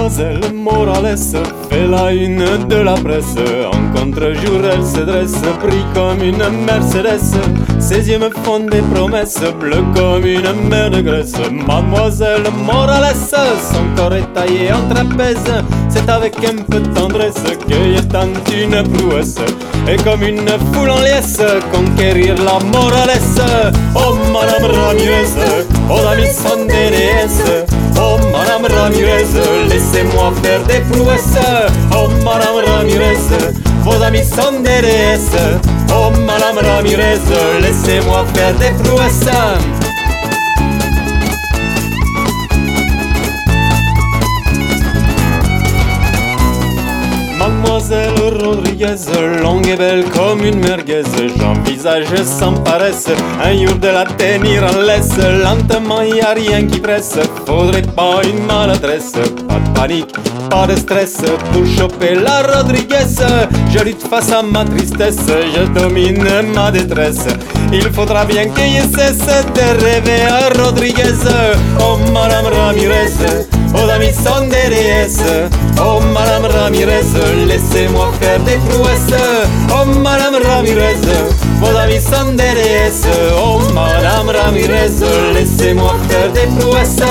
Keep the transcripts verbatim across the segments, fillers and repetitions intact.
Mademoiselle Morales fait la une de la presse. En contre-jour elle se dresse, pris comme une Mercedes. Ses yeux me font des promesses, bleu comme une mer de Grèce. Mademoiselle Morales, son corps est taillé en trapèze. C'est avec un peu de tendresse qu'elle tente une prouesse. Et comme une foule en liesse, conquérir la Morales. Oh Madame Ramirez, oh la Miss déesse. Oh Madame Ramirez, laissez-moi faire des prouesses. Oh Madame Ramirez, vos amis sont des déesses. Oh Madame Ramirez, laissez-moi faire des prouesses. Mademoiselle Rodriguez, longue et belle comme une merguez. J'envisage sans paresse un jour de la tenir en laisse. Lentement, y a rien qui presse, faudrait pas une maladresse. Pas de panique, pas de stress, pour choper la Rodriguez. Je lutte face à ma tristesse, je domine ma détresse. Il faudra bien que je cesse de rêver à Rodriguez. Oh Madame Ramirez, vos amis sont des déesses. Oh Madame Ramirez, laissez-moi faire des prouesses. Oh Madame Ramirez, vos amis sont des déesses. Oh Madame Ramirez, laissez-moi faire des prouesses.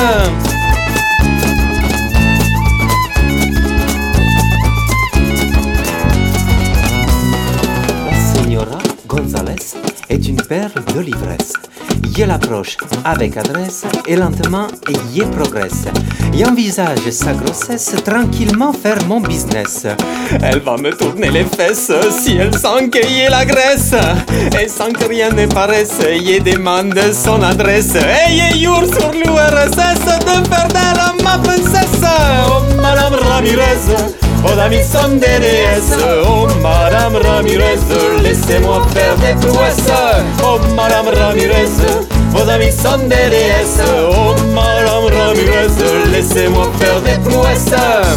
La Señora González est une perle de l'ivresse. Je l'approche avec adresse et lentement je progresse. J'envisage sa grossesse, tranquillement faire mon business. Elle va me tourner les fesses si elle sent qu'il y ait la graisse. Et sans que rien ne paraisse, je demande son adresse. Et je jure sur l'U R S S de faire d'elle ma princesse. Oh Madame Ramirez, vos amis sont des déesses. Oh Madame Ramirez, laissez-moi faire des prouesses. Oh Madame Ramirez, vos amis sont des déesses. Oh Madame Ramirez, laissez-moi faire des prouesses.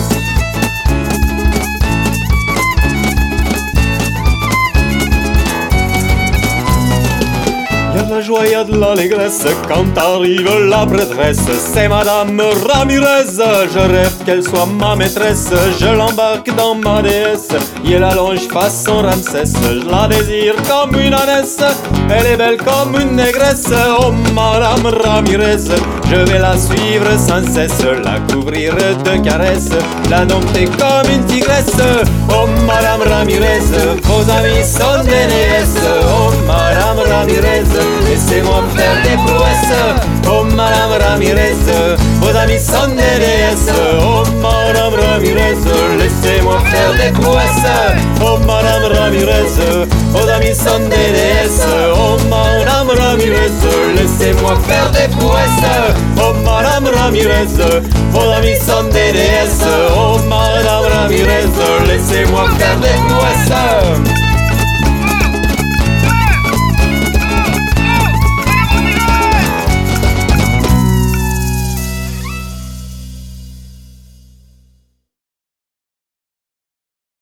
Y'a de la joie, y'a de l'allégresse quand arrive la prêtresse. C'est Madame Ramirez, je rêve qu'elle soit ma maîtresse. Je l'embarque dans ma déesse, et l'allonge façon Ramsès. Je la désire comme une ânesse, elle est belle comme une négresse. Oh Madame Ramirez, je vais la suivre sans cesse, la couvrir de caresses, la dompter comme une tigresse. Oh Madame Ramirez, vos amis sont des déesses. Oh Madame Ramirez, laissez-moi faire des prouesses. Oh Madame Ramirez, vos amis sont des déesses. Oh Madame Ramirez, laissez-moi faire des prouesses. Oh Madame Ramirez, vos amis sont des déesses. Oh Madame Ramirez, laissez-moi faire des prouesses. Oh Madame Ramirez, vos amis sont des déesses. Oh Madame Ramirez, laissez-moi faire des prouesses.